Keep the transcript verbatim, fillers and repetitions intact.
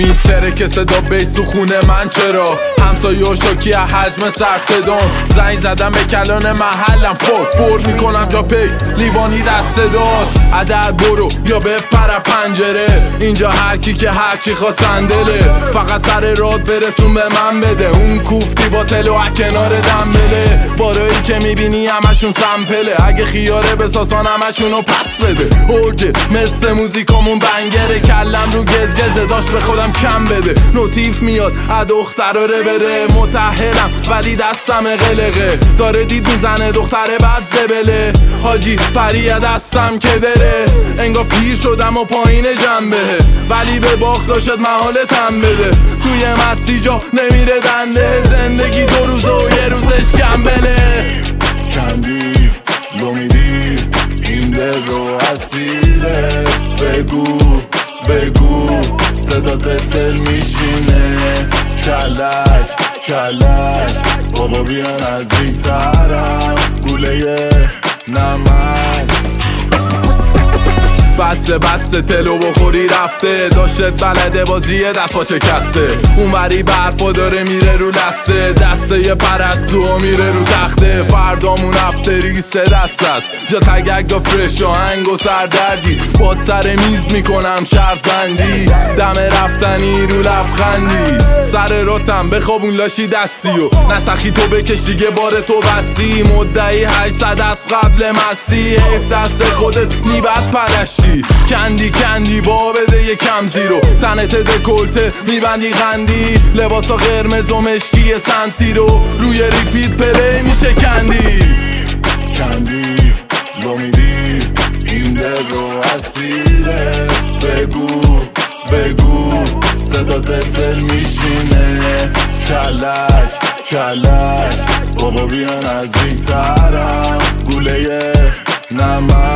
میتره که صدا بیس تو خونه من چرا همسایه و شاکی حجم سر صدام زنگ زدم به کلان محلم فوق بر میکنم جا پیک لیوانی دست داد عدد برو یا بپر پنجره اینجا هر کی که هر چی خواستن دله فقط سر راد برسون به من بده اون کوفتی با تلو کنار دنبله بارایی که میبینی همشون سمپله اگه خیاره بساسان همشونو پس بده اوجه مثل موزیکامون بنگره کلم رو گزگزه داشت به خودم کم بده نوتیف میاد از دختراره بره متحلم ولی دستم قلقه داره دید میزنه دختره بعد زبله حاجی پریه دستم که دره انگار پیر شدم و پایین جنبه ولی به باخت داشت محالتم بده توی مستی جا نمیره دنده زندگی دو روزه و یه روزش کمبله کندی لو میدی این دل رو اسیره بگو بگو صدا دل میشینه کلک کلک بابا بیا نزدیکترم گوله نمک بسته بسته تلو بخوری رفته داشت بلده بازیه دست با شکسته اون وری برفا داره میره رو لسته دسته یه پرستو میره رو تخته فردامون افتری سه دست است جا تگک دا فرش آهنگ و سردردی باد سر میز میکنم شرط بندی دم رفتنی رو لبخندی سر راتم بخوابون لاشی دستی و نسخی تو بکش دیگه بار تو بستی مدعی هشتصد از قبل مستی حیف دست خودت میبد پرشتی کندی کندی با بده یه کم زیرو تنت دکلته میبندی خندی لباسا قرمز و مشکی سنسی رو روی ریپیت پلی میشه کندی کندی لو میدی این دل رو اسیره بگو بگو صدا دل میشینه کلک کلک بابا بیا نزدیکترم گوله نمک